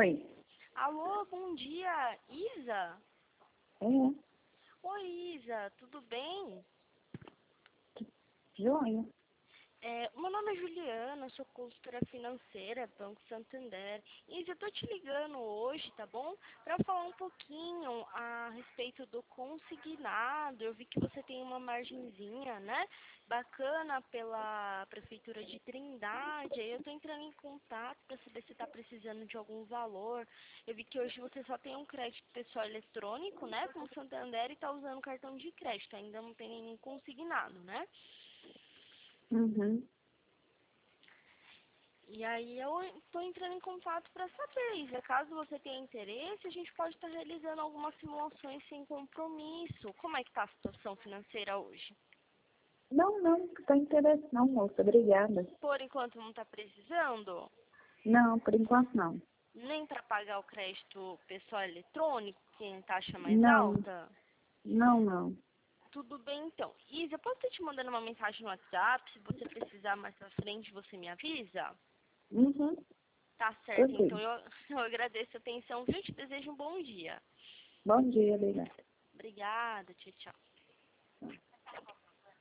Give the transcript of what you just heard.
Oi. Alô, bom dia, Isa? É, Oi, Isa, tudo bem? joia. O meu nome é Juliana, eu sou consultora financeira, Banco Santander. Isa, eu tô te ligando hoje, tá bom? Para falar um pouquinho a respeito do consignado. Eu vi que você tem uma margenzinha, né? Bacana pela Prefeitura de Trindade. Aí eu tô entrando em contato para saber se tá precisando de algum valor. Eu vi que hoje você só tem um crédito pessoal eletrônico, né? Com o Santander e tá usando cartão de crédito. Ainda não tem nenhum consignado, né? Uhum. E aí eu estou entrando em contato para saber, Isa, caso você tenha interesse, a gente pode estar realizando algumas simulações sem compromisso. Como é que está a situação financeira hoje? Não tem interesse não, moça. Obrigada. Por enquanto não está precisando, Não, por enquanto não. nem para pagar o crédito pessoal eletrônico, que tem taxa mais Não, alta? não. Tudo bem então. Isa, posso estar te mandando uma mensagem no WhatsApp? Se você precisar mais pra frente, você me avisa? Uhum. Tá certo, então Ok. eu agradeço a atenção, viu? Te desejo um bom dia. Bom dia, obrigada. Obrigada, tchau, tchau.